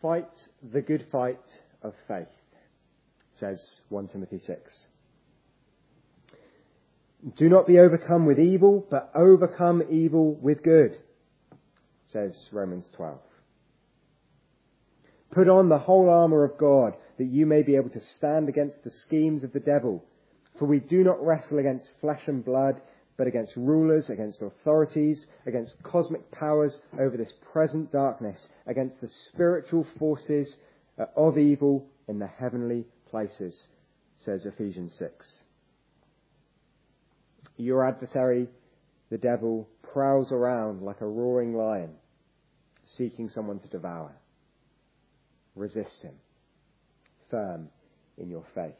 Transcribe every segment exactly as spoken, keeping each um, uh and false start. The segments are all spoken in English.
fight the good fight of faith, says First Timothy six. Do not be overcome with evil, but overcome evil with good, says Romans twelve. Put on the whole armour of God, that you may be able to stand against the schemes of the devil. For we do not wrestle against flesh and blood, but against rulers, against authorities, against cosmic powers over this present darkness, against the spiritual forces of evil in the heavenly places, says Ephesians six. Your adversary, the devil, prowls around like a roaring lion, seeking someone to devour. Resist him, firm in your faith.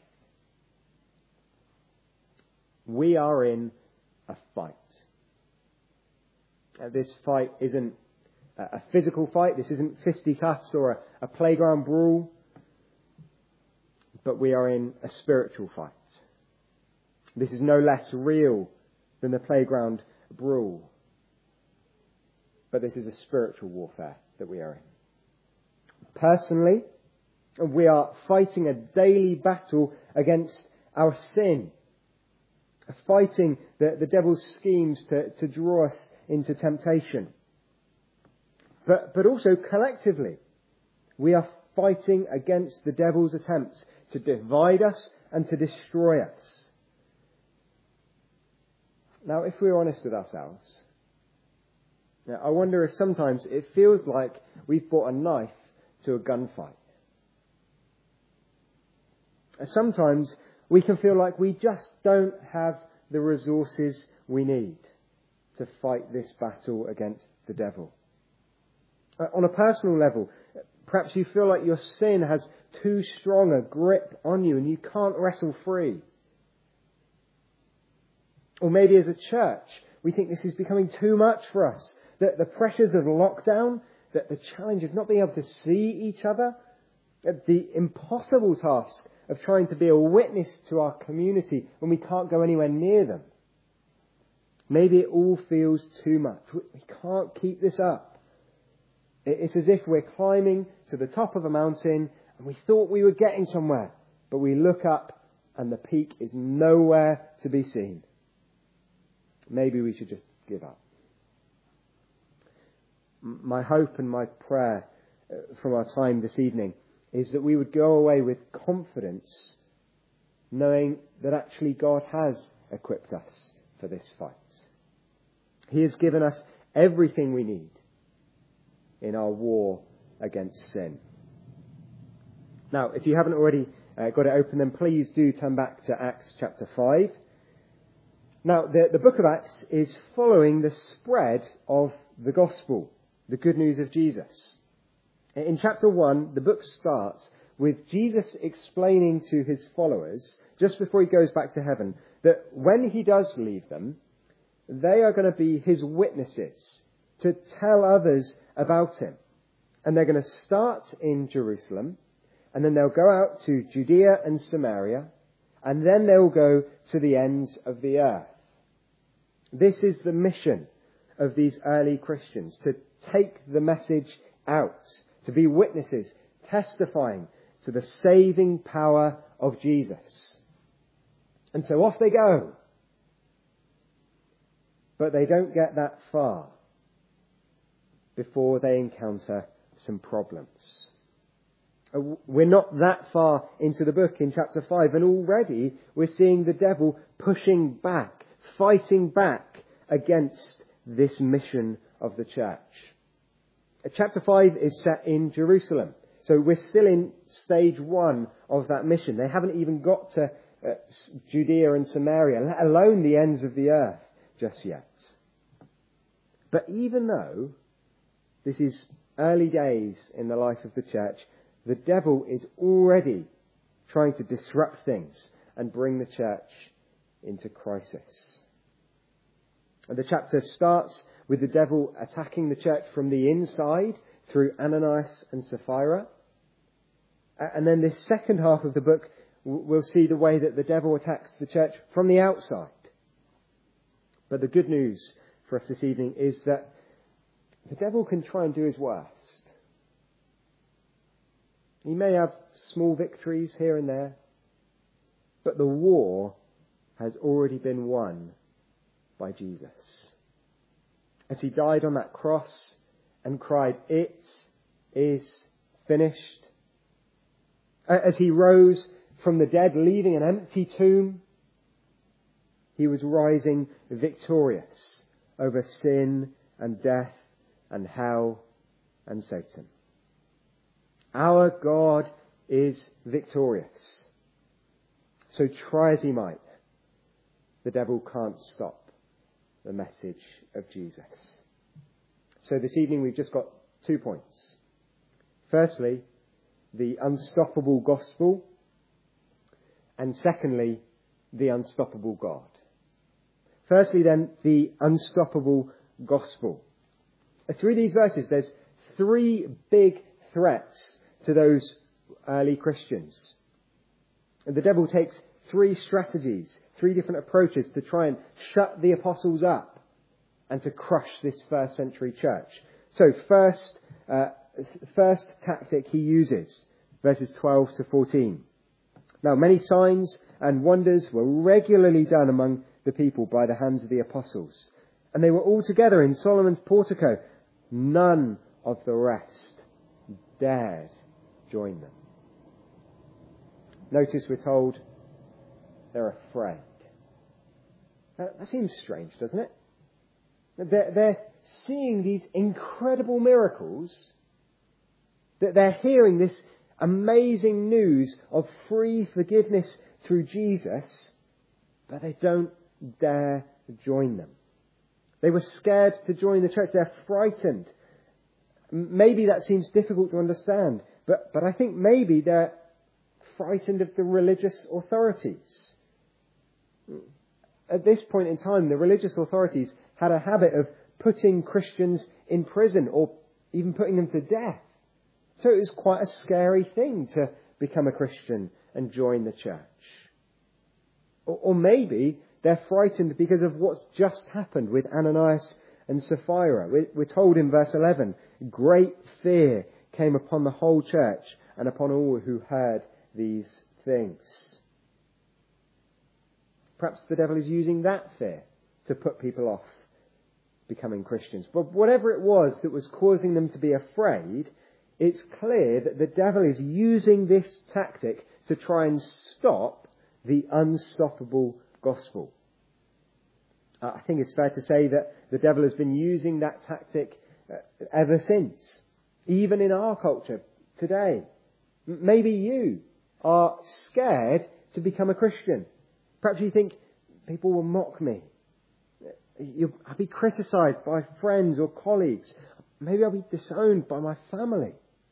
We are in a fight. Uh, this fight isn't a physical fight. This isn't fisticuffs or a, a playground brawl. But we are in a spiritual fight. This is no less real than the playground brawl. But this is a spiritual warfare that we are in. Personally, we are fighting a daily battle against our sin. Fighting the, the devil's schemes to, to draw us into temptation. But, but also collectively, we are fighting against the devil's attempts to divide us and to destroy us. Now, if we're honest with ourselves, now, I wonder if sometimes it feels like we've brought a knife to a gunfight. Sometimes we can feel like we just don't have the resources we need to fight this battle against the devil. Uh, on a personal level, perhaps you feel like your sin has too strong a grip on you and you can't wrestle free. Or maybe as a church, we think this is becoming too much for us. That the pressures of lockdown, that the challenge of not being able to see each other, the impossible task of trying to be a witness to our community when we can't go anywhere near them. Maybe it all feels too much. We can't keep this up. It's as if we're climbing to the top of a mountain and we thought we were getting somewhere, but we look up and the peak is nowhere to be seen. Maybe we should just give up. My hope and my prayer from our time this evening is that we would go away with confidence, knowing that actually God has equipped us for this fight. He has given us everything we need in our war against sin. Now, if you haven't already uh, got it open, then please do turn back to Acts chapter five. Now, the, the book of Acts is following the spread of the gospel, the good news of Jesus. In chapter one, the book starts with Jesus explaining to his followers, just before he goes back to heaven, that when he does leave them, they are going to be his witnesses to tell others about him. And they're going to start in Jerusalem, and then they'll go out to Judea and Samaria, and then they'll go to the ends of the earth. This is the mission of these early Christians, to take the message out, to be witnesses, testifying to the saving power of Jesus. And so off they go. But they don't get that far before they encounter some problems. We're not that far into the book in chapter five, and already we're seeing the devil pushing back, fighting back against this mission of the church. Chapter five is set in Jerusalem. So we're still in stage one of that mission. They haven't even got to uh, Judea and Samaria, let alone the ends of the earth just yet. But even though this is early days in the life of the church, the devil is already trying to disrupt things and bring the church into crisis. And the chapter starts with the devil attacking the church from the inside through Ananias and Sapphira. And then this second half of the book, we'll see the way that the devil attacks the church from the outside. But the good news for us this evening is that the devil can try and do his worst. He may have small victories here and there, but the war has already been won by Jesus. As he died on that cross and cried, "It is finished." As he rose from the dead, leaving an empty tomb, he was rising victorious over sin and death and hell and Satan. Our God is victorious. So try as he might, the devil can't stop the message of Jesus. So this evening we've just got two points. Firstly, the unstoppable gospel, and secondly, the unstoppable God. Firstly then, the unstoppable gospel. Through these verses there's three big threats to those early Christians. And the devil takes three strategies, three different approaches to try and shut the apostles up and to crush this first century church. So first, uh, first tactic he uses, verses twelve to fourteen. Now many signs and wonders were regularly done among the people by the hands of the apostles, and they were all together in Solomon's portico. None of the rest dared join them. Notice we're told they're afraid. That, that seems strange, doesn't it? They're, they're seeing these incredible miracles, that they're hearing this amazing news of free forgiveness through Jesus, but they don't dare join them. They were scared to join the church. They're frightened. Maybe that seems difficult to understand, but, but I think maybe they're frightened of the religious authorities. At this point in time, the religious authorities had a habit of putting Christians in prison or even putting them to death. So it was quite a scary thing to become a Christian and join the church. Or, or maybe they're frightened because of what's just happened with Ananias and Sapphira. We're, we're told in verse eleven, great fear came upon the whole church and upon all who heard these things. Perhaps the devil is using that fear to put people off becoming Christians. But whatever it was that was causing them to be afraid, it's clear that the devil is using this tactic to try and stop the unstoppable gospel. Uh, I think it's fair to say that the devil has been using that tactic uh, ever since, even in our culture today. M- maybe you are scared to become a Christian. Perhaps you think, people will mock me. You'll, I'll be criticised by friends or colleagues. Maybe I'll be disowned by my family.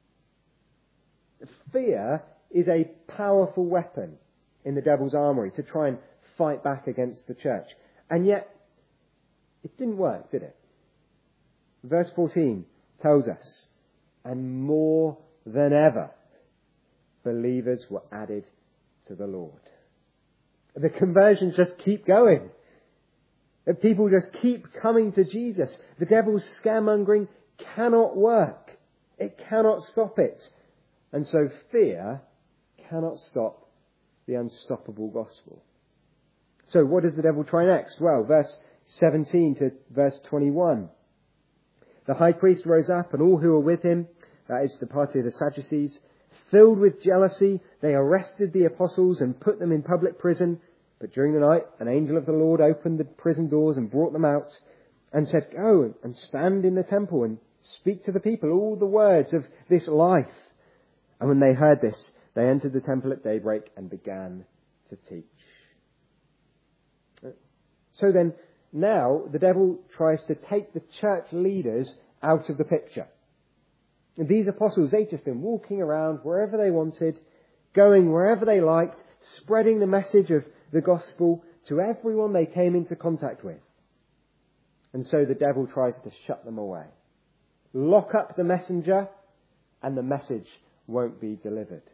Fear is a powerful weapon in the devil's armoury to try and fight back against the church. And yet, it didn't work, did it? Verse fourteen tells us, and more than ever, believers were added to the Lord. The conversions just keep going. People just keep coming to Jesus. The devil's scaremongering cannot work. It cannot stop it. And so fear cannot stop the unstoppable gospel. So what does the devil try next? Well, verse seventeen to verse twenty-one. The high priest rose up and all who were with him, that is the party of the Sadducees, filled with jealousy, they arrested the apostles and put them in public prison. But during the night, an angel of the Lord opened the prison doors and brought them out and said, go and stand in the temple and speak to the people all the words of this life. And when they heard this, they entered the temple at daybreak and began to teach. So then, now the devil tries to take the church leaders out of the picture. And these apostles, they'd just been walking around wherever they wanted, going wherever they liked, spreading the message of the gospel to everyone they came into contact with. And so the devil tries to shut them away. Lock up the messenger and the message won't be delivered.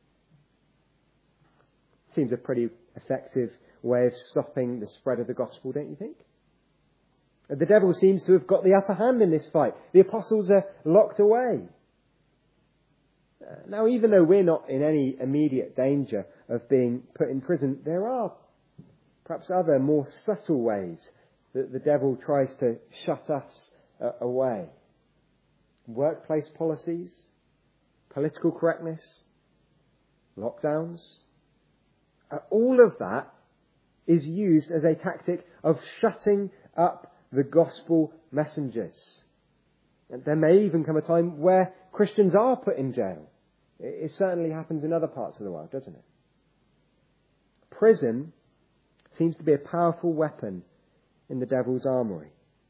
Seems a pretty effective way of stopping the spread of the gospel, don't you think? The devil seems to have got the upper hand in this fight. The apostles are locked away. Uh, now, even though we're not in any immediate danger of being put in prison, there are perhaps other more subtle ways that the devil tries to shut us uh, away. Workplace policies, political correctness, lockdowns. Uh, all of that is used as a tactic of shutting up the gospel messengers. And there may even come a time where Christians are put in jail. It, it certainly happens in other parts of the world, doesn't it? Prison seems to be a powerful weapon in the devil's armoury.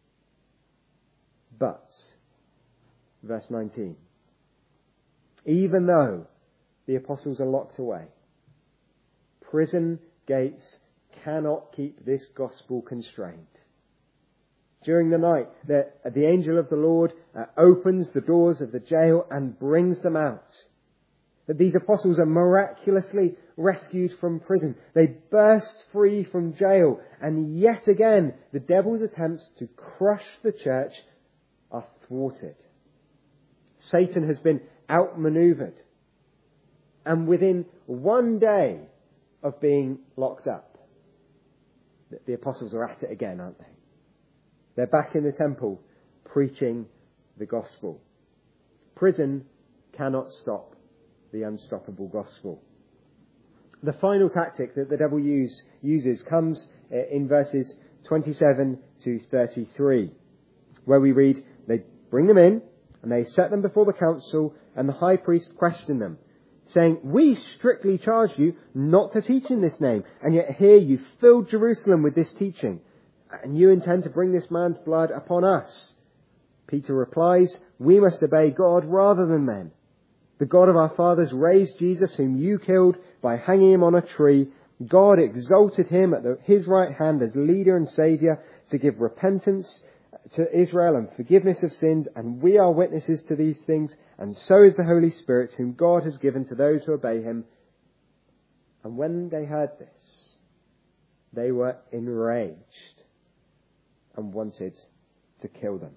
But, verse nineteen, even though the apostles are locked away, prison gates cannot keep this gospel constrained. During the night, the, the angel of the Lord uh, opens the doors of the jail and brings them out. That these apostles are miraculously rescued from prison. They burst free from jail, and yet again the devil's attempts to crush the church are thwarted. Satan has been outmaneuvered, and within one day of being locked up, the apostles are at it again, aren't they? They're back in the temple preaching the gospel. Prison cannot stop the unstoppable gospel. The final tactic that the devil use, uses comes in verses twenty-seven to thirty-three, where we read, they bring them in and they set them before the council, and the high priest questioned them, saying, we strictly charged you not to teach in this name, and yet here you filled Jerusalem with this teaching, and you intend to bring this man's blood upon us. Peter replies, we must obey God rather than men. The God of our fathers raised Jesus, whom you killed by hanging him on a tree. God exalted him at the, his right hand as leader and saviour to give repentance to Israel and forgiveness of sins, and we are witnesses to these things, and so is the Holy Spirit, whom God has given to those who obey him. And when they heard this, they were enraged and wanted to kill them.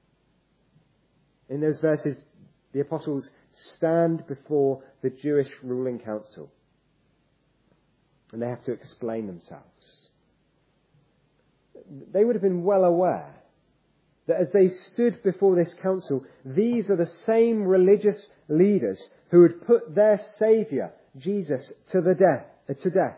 In those verses, the apostles stand before the Jewish ruling council, and they have to explain themselves. They would have been well aware that as they stood before this council, these are the same religious leaders who had put their Saviour, Jesus, to the death, uh, to death.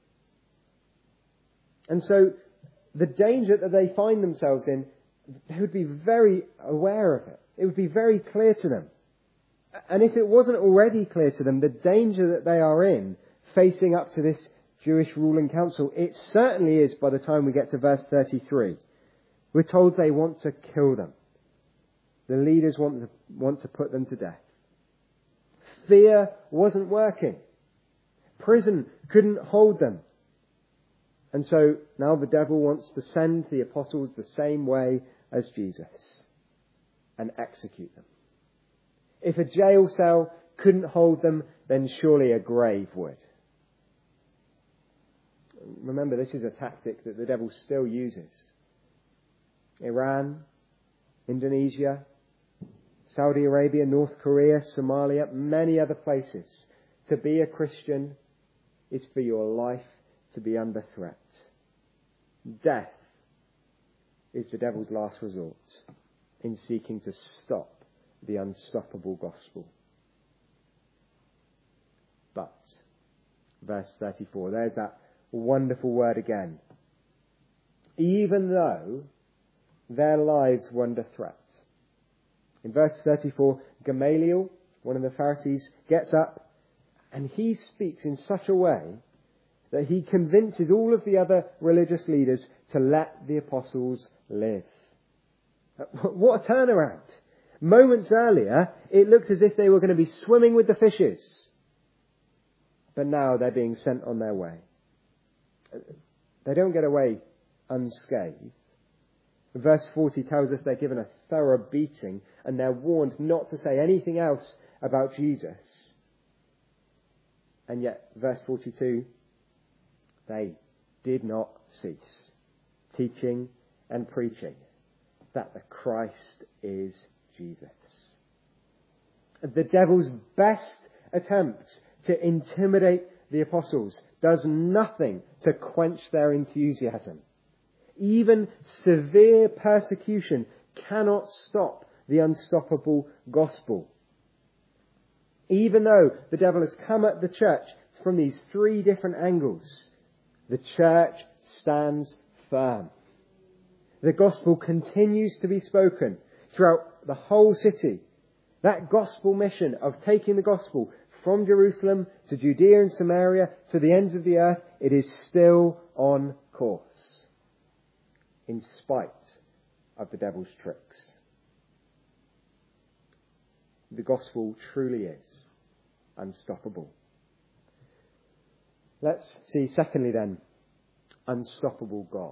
And so the danger that they find themselves in, they would be very aware of it. It would be very clear to them. And if it wasn't already clear to them, the danger that they are in facing up to this Jewish ruling council, it certainly is by the time we get to verse thirty-three. We're told they want to kill them. The leaders want to, want to put them to death. Fear wasn't working. Prison couldn't hold them. And so now the devil wants to send the apostles the same way as Jesus and execute them. If a jail cell couldn't hold them, then surely a grave would. Remember, this is a tactic that the devil still uses. Iran, Indonesia, Saudi Arabia, North Korea, Somalia, many other places. To be a Christian is for your life to be under threat. Death is the devil's last resort in seeking to stop the unstoppable gospel. But, verse thirty-four, there's that wonderful word again. Even though their lives were under threat. In verse thirty-four, Gamaliel, one of the Pharisees, gets up and he speaks in such a way that he convinces all of the other religious leaders to let the apostles live. What a turnaround! Moments earlier, it looked as if they were going to be swimming with the fishes. But now they're being sent on their way. They don't get away unscathed. Verse forty tells us they're given a thorough beating and they're warned not to say anything else about Jesus. And yet, verse forty-two, they did not cease teaching and preaching that the Christ is Jesus. The devil's best attempt to intimidate the apostles does nothing to quench their enthusiasm. Even severe persecution cannot stop the unstoppable gospel. Even though the devil has come at the church from these three different angles, the church stands firm. The gospel continues to be spoken throughout the whole city. That gospel mission of taking the gospel from Jerusalem to Judea and Samaria to the ends of the earth, it is still on course, in spite of the devil's tricks. The gospel truly is unstoppable. Let's see, secondly then, unstoppable God.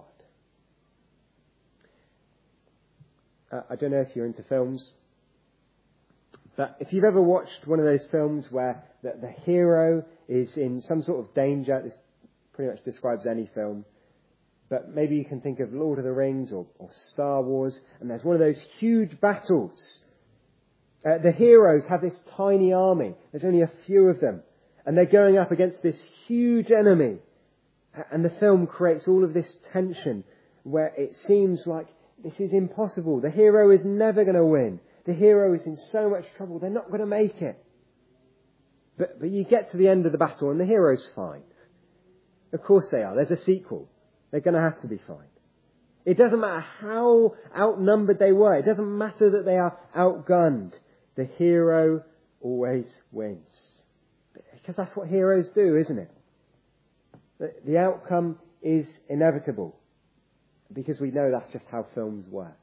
Uh, I don't know if you're into films, but if you've ever watched one of those films where the, the hero is in some sort of danger, this pretty much describes any film, but maybe you can think of Lord of the Rings or, or Star Wars, and there's one of those huge battles. Uh, the heroes have this tiny army. There's only a few of them. And they're going up against this huge enemy. And the film creates all of this tension where it seems like this is impossible. The hero is never going to win. The hero is in so much trouble. They're not going to make it. But, but you get to the end of the battle and the hero's fine. Of course they are. There's a sequel. They're going to have to be fine. It doesn't matter how outnumbered they were. It doesn't matter that they are outgunned. The hero always wins. Because that's what heroes do, isn't it? The, the outcome is inevitable. Because we know that's just how films work.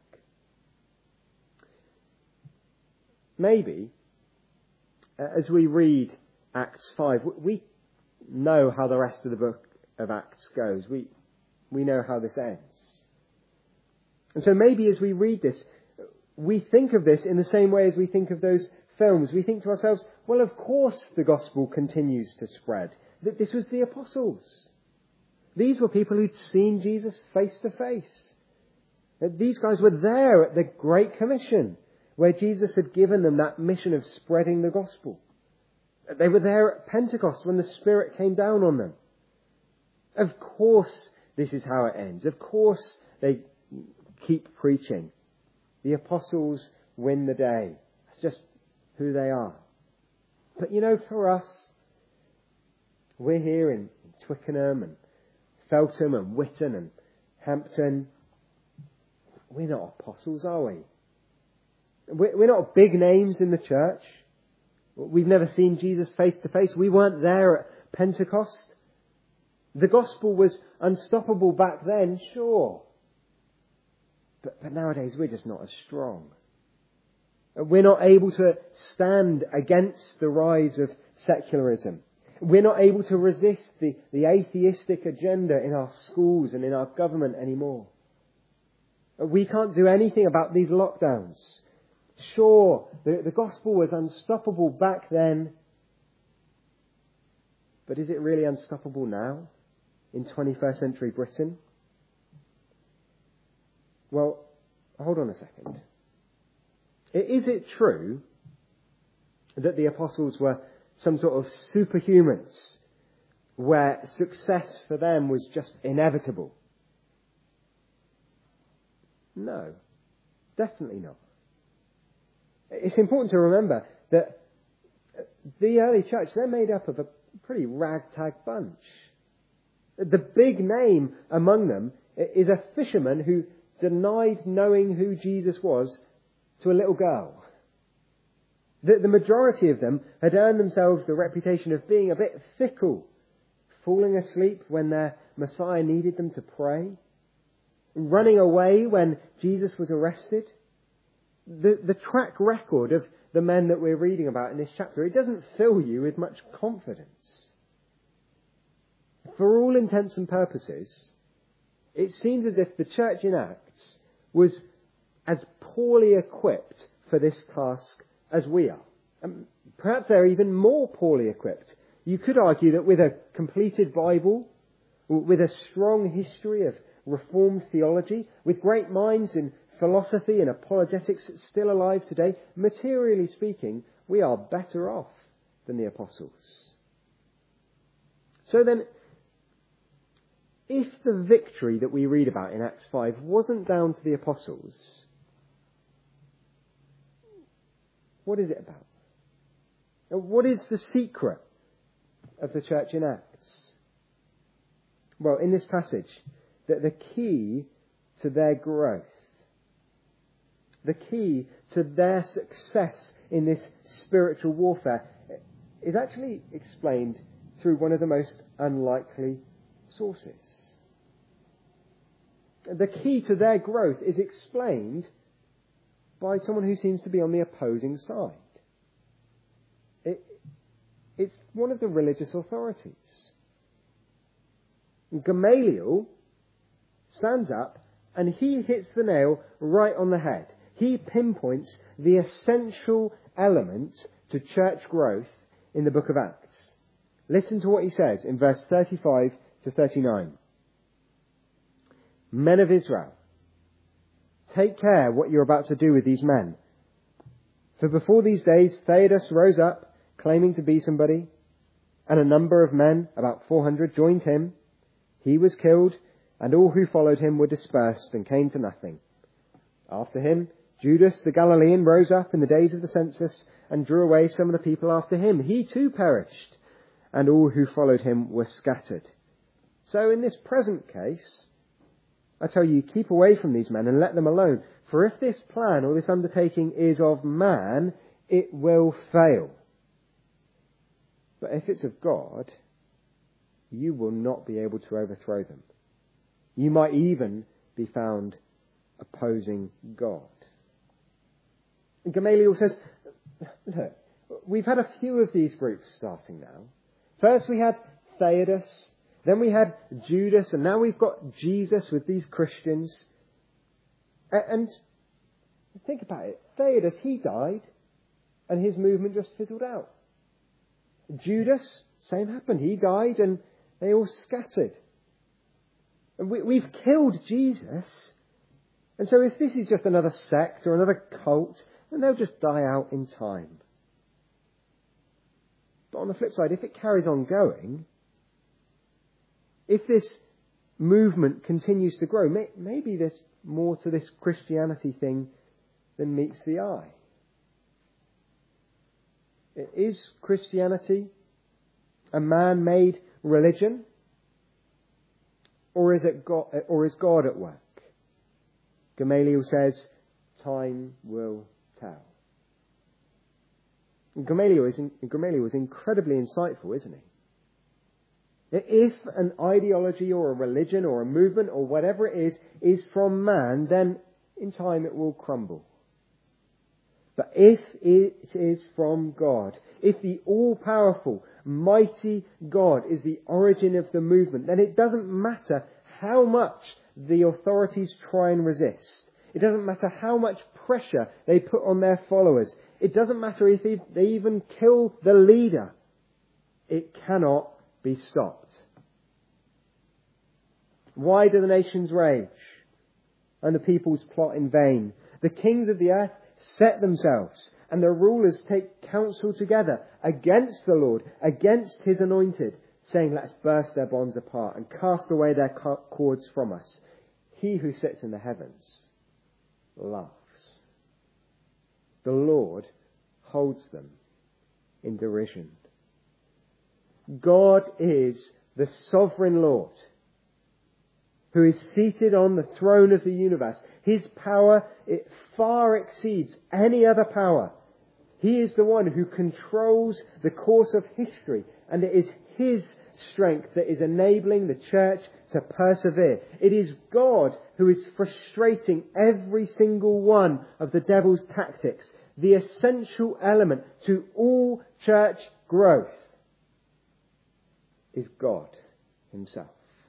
Maybe, as we read Acts five, we know how the rest of the book of Acts goes. We, we know how this ends. And so maybe as we read this, we think of this in the same way as we think of those films. We think to ourselves, well, of course the gospel continues to spread. That this was the apostles. These were people who'd seen Jesus face to face. These guys were there at the Great Commission, where Jesus had given them that mission of spreading the gospel. They were there at Pentecost when the Spirit came down on them. Of course this is how it ends. Of course they keep preaching. The apostles win the day. That's just who they are. But you know, for us, we're here in Twickenham and Feltham and Witton and Hampton. We're not apostles, are we? We're not big names in the church. We've never seen Jesus face to face. We weren't there at Pentecost. The gospel was unstoppable back then, sure. But, but nowadays we're just not as strong. We're not able to stand against the rise of secularism. We're not able to resist the, the atheistic agenda in our schools and in our government anymore. We can't do anything about these lockdowns. Sure, the, the gospel was unstoppable back then. But is it really unstoppable now in twenty-first century Britain? Well, hold on a second. Is it true that the apostles were some sort of superhumans where success for them was just inevitable? No, definitely not. It's important to remember that the early church, they're made up of a pretty ragtag bunch. The big name among them is a fisherman who denied knowing who Jesus was to a little girl. The, the majority of them had earned themselves the reputation of being a bit fickle, falling asleep when their Messiah needed them to pray, running away when Jesus was arrested. The, the track record of the men that we're reading about in this chapter, it doesn't fill you with much confidence. For all intents and purposes, it seems as if the church in Acts was as poorly equipped for this task as we are. And perhaps they're even more poorly equipped. You could argue that with a completed Bible, with a strong history of Reformed theology, with great minds in philosophy and apologetics still alive today, materially speaking, we are better off than the apostles. So then, if the victory that we read about in Acts five wasn't down to the apostles, what is it about? What is the secret of the church in Acts? Well, in this passage, that the key to their growth, the key to their success in this spiritual warfare is actually explained through one of the most unlikely sources. The key to their growth is explained by someone who seems to be on the opposing side. It, it's one of the religious authorities. Gamaliel stands up and he hits the nail right on the head. He pinpoints the essential element to church growth in the book of Acts. Listen to what he says in verse thirty-five to thirty-nine. Men of Israel, take care what you're about to do with these men. For before these days, Theudas rose up, claiming to be somebody, and a number of men, about four hundred, joined him. He was killed, and all who followed him were dispersed and came to nothing. After him, Judas the Galilean rose up in the days of the census and drew away some of the people after him. He too perished, and all who followed him were scattered. So in this present case, I tell you, keep away from these men and let them alone. For if this plan or this undertaking is of man, it will fail. But if it's of God, you will not be able to overthrow them. You might even be found opposing God. And Gamaliel says, look, we've had a few of these groups starting now. First we had Theudas, then we had Judas, and now we've got Jesus with these Christians. And think about it. Theudas, he died, and his movement just fizzled out. Judas, same happened. He died, and they all scattered. And we, we've killed Jesus. And so if this is just another sect or another cult, then they'll just die out in time. But on the flip side, if it carries on going, if this movement continues to grow, may, maybe there's more to this Christianity thing than meets the eye. Is Christianity a man-made religion? Or is it God, or is God at work? Gamaliel says, time will tell. And Gamaliel is, Gamaliel is incredibly insightful, isn't he? If an ideology or a religion or a movement or whatever it is, is from man, then in time it will crumble. But if it is from God, if the all-powerful, mighty God is the origin of the movement, then it doesn't matter how much the authorities try and resist. It doesn't matter how much pressure they put on their followers. It doesn't matter if they even kill the leader. It cannot be stopped. Why do the nations rage and the peoples plot in vain? The kings of the earth set themselves, and the rulers take counsel together against the Lord, against his anointed, saying, let's burst their bonds apart and cast away their cords from us. He who sits in the heavens laughs. The Lord holds them in derision. God is the sovereign Lord who is seated on the throne of the universe. His power, it far exceeds any other power. He is the one who controls the course of history, and it is his strength that is enabling the church to persevere. It is God who is frustrating every single one of the devil's tactics, the essential element to all church growth is God himself.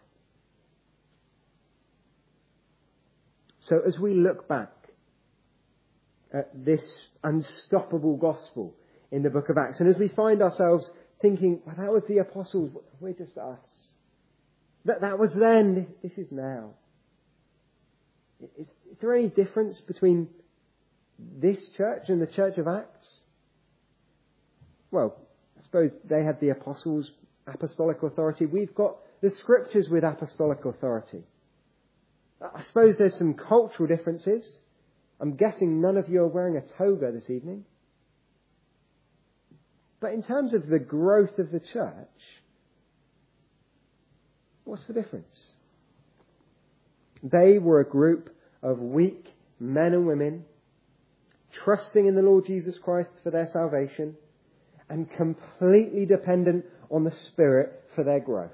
So as we look back at this unstoppable gospel in the book of Acts, and as we find ourselves thinking, well, that was the apostles, we're just us. That, that was then, this is now. Is, is there any difference between this church and the church of Acts? Well, I suppose they had the apostles' apostolic authority. We've got the scriptures with apostolic authority. I suppose there's some cultural differences. I'm guessing none of you are wearing a toga this evening. But in terms of the growth of the church, what's the difference? They were a group of weak men and women trusting in the Lord Jesus Christ for their salvation and completely dependent on the Spirit for their growth.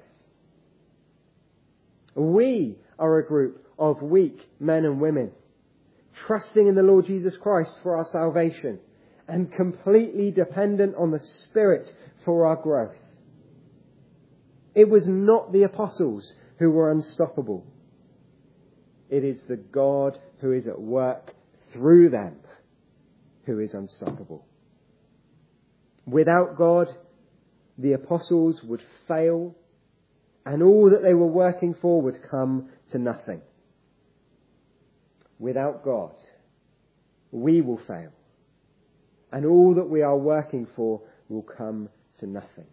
We are a group of weak men and women trusting in the Lord Jesus Christ for our salvation and completely dependent on the Spirit for our growth. It was not the apostles who were unstoppable. It is the God who is at work through them who is unstoppable. Without God, the apostles would fail, and all that they were working for would come to nothing. Without God, we will fail, and all that we are working for will come to nothing.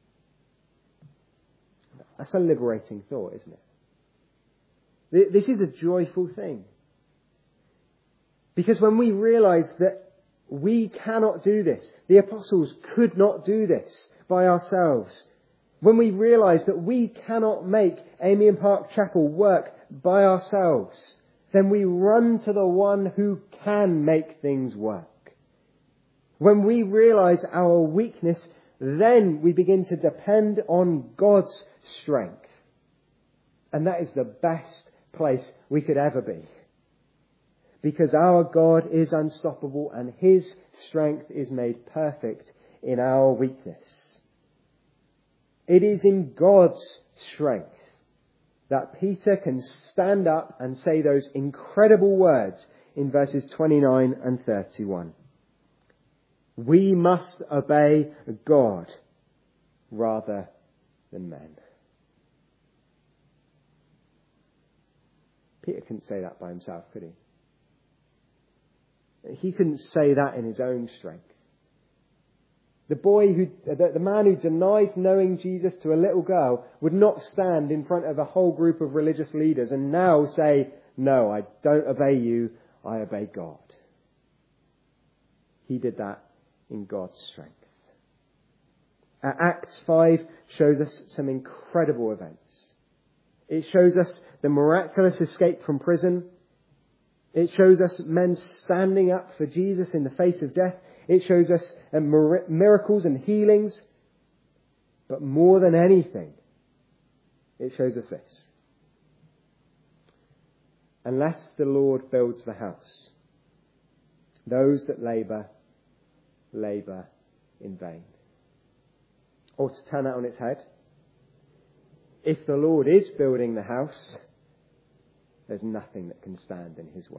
That's a liberating thought, isn't it? This is a joyful thing. Because when we realise that we cannot do this, the apostles could not do this by ourselves, when we realise that we cannot make Amiens Park Chapel work by ourselves, then we run to the one who can make things work. When we realise our weakness, then we begin to depend on God's strength. And that is the best place we could ever be. Because our God is unstoppable and His strength is made perfect in our weakness. It is in God's strength that Peter can stand up and say those incredible words in verses twenty-nine and thirty-one. We must obey God rather than men. Peter couldn't say that by himself, could he? He couldn't say that in his own strength. The boy who, the, the man who denied knowing Jesus to a little girl would not stand in front of a whole group of religious leaders and now say, no, I don't obey you, I obey God. He did that in God's strength. Uh, Acts five shows us some incredible events. It shows us the miraculous escape from prison. It shows us men standing up for Jesus in the face of death. It shows us uh, mir- miracles and healings. But more than anything, it shows us this. Unless the Lord builds the house, those that labour, labour in vain. Or to turn that on its head, if the Lord is building the house, there's nothing that can stand in His way.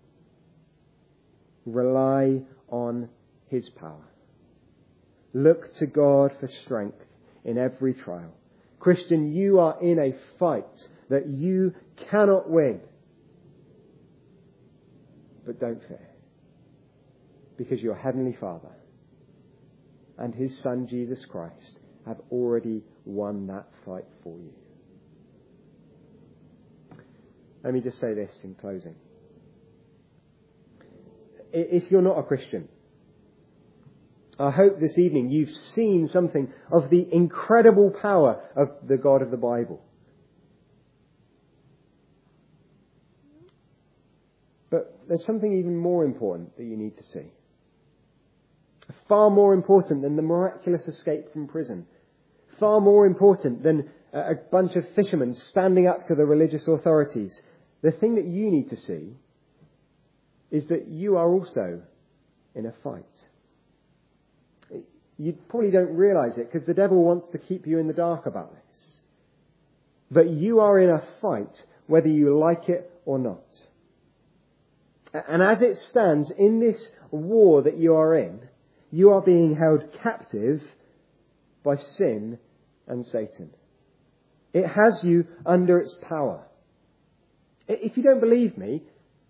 Rely on His power. Look to God for strength in every trial. Christian, you are in a fight that you cannot win. But don't fear. Because your Heavenly Father and His Son Jesus Christ have already won that fight for you. Let me just say this in closing. If you're not a Christian, I hope this evening you've seen something of the incredible power of the God of the Bible. But there's something even more important that you need to see. Far more important than the miraculous escape from prison. Far more important than a bunch of fishermen standing up to the religious authorities. The thing that you need to see is that you are also in a fight. You probably don't realise it because the devil wants to keep you in the dark about this. But you are in a fight whether you like it or not. And as it stands in this war that you are in, you are being held captive by sin and Satan. It has you under its power. If you don't believe me,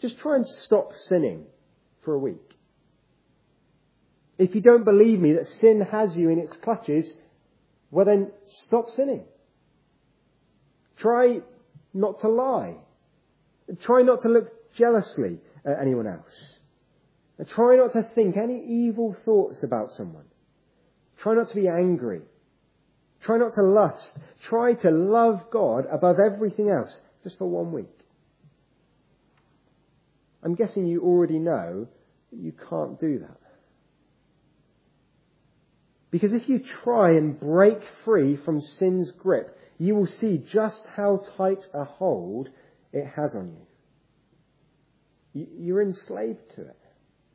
Just try and stop sinning for a week. If you don't believe me that sin has you in its clutches, well then stop sinning. Try not to lie. Try not to look jealously at anyone else. Try not to think any evil thoughts about someone. Try not to be angry. Try not to lust. Try to love God above everything else just for one week. I'm guessing you already know that you can't do that. Because if you try and break free from sin's grip, you will see just how tight a hold it has on you. You're enslaved to it.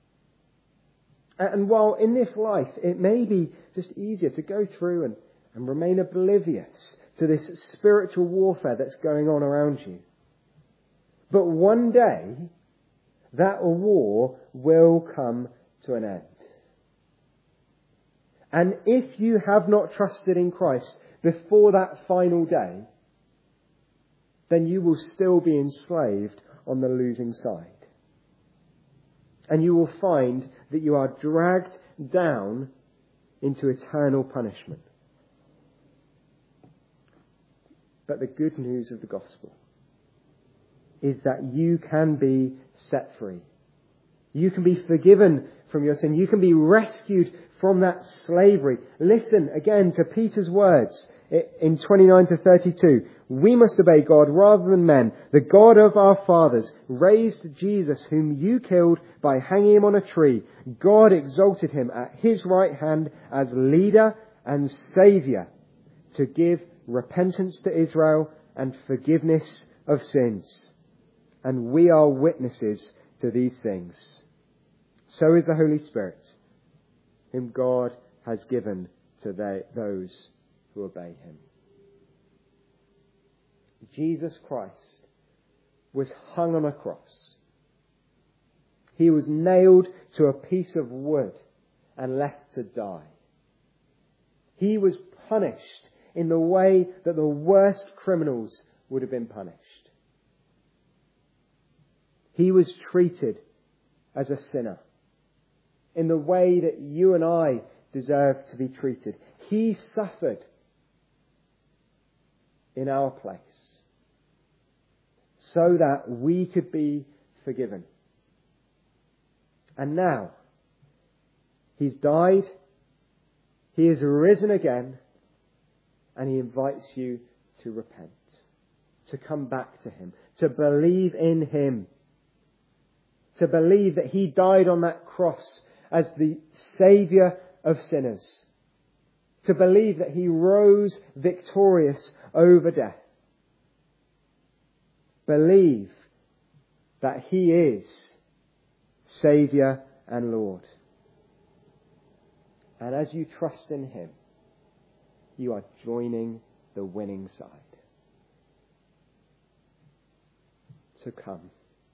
And while in this life it may be just easier to go through and, and remain oblivious to this spiritual warfare that's going on around you, but one day that war will come to an end. And if you have not trusted in Christ before that final day, then you will still be enslaved on the losing side. And you will find that you are dragged down into eternal punishment. But the good news of the gospel is that you can be set free. You can be forgiven from your sin. You can be rescued from that slavery. Listen again to Peter's words in twenty-nine to thirty-two. We must obey God rather than men. The God of our fathers raised Jesus, whom you killed by hanging him on a tree. God exalted him at his right hand as leader and saviour to give repentance to Israel and forgiveness of sins. And we are witnesses to these things. So is the Holy Spirit, whom God has given to they, those who obey him. Jesus Christ was hung on a cross. He was nailed to a piece of wood and left to die. He was punished in the way that the worst criminals would have been punished. He was treated as a sinner in the way that you and I deserve to be treated. He suffered in our place so that we could be forgiven. And now, he's died, he is risen again, and he invites you to repent, to come back to him, to believe in him, to believe that he died on that cross as the saviour of sinners, to believe that he rose victorious over death. Believe that he is Saviour and Lord. And as you trust in him, you are joining the winning side. So come.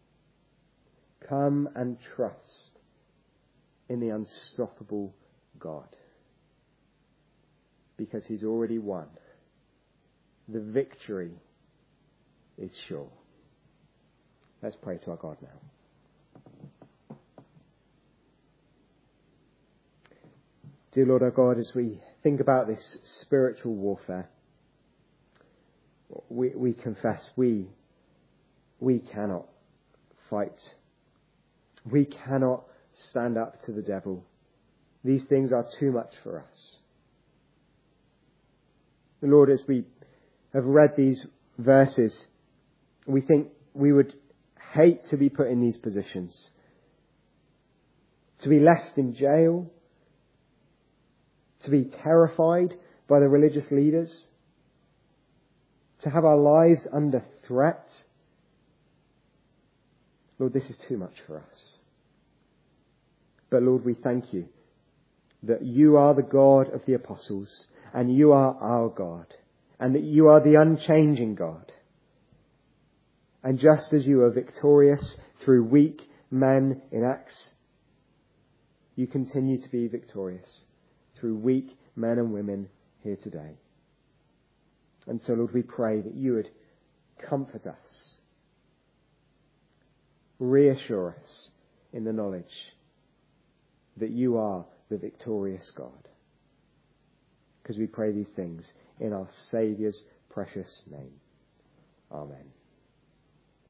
Come and trust in the unstoppable God. Because he's already won. The victory is sure. Let's pray to our God now. Dear Lord our God, as we think about this spiritual warfare, we, we confess we, we cannot fight. We cannot stand up to the devil. These things are too much for us. Lord, as we have read these verses, we think we would hate to be put in these positions. To be left in jail. To be terrified by the religious leaders. To have our lives under threat. Lord, this is too much for us. But Lord, we thank you that you are the God of the apostles and you are our God and that you are the unchanging God. And just as you are victorious through weak men in Acts, you continue to be victorious through weak men and women here today. And so, Lord, we pray that you would comfort us. reassure us in the knowledge that you are the victorious God. Because we pray these things in our Saviour's precious name. Amen.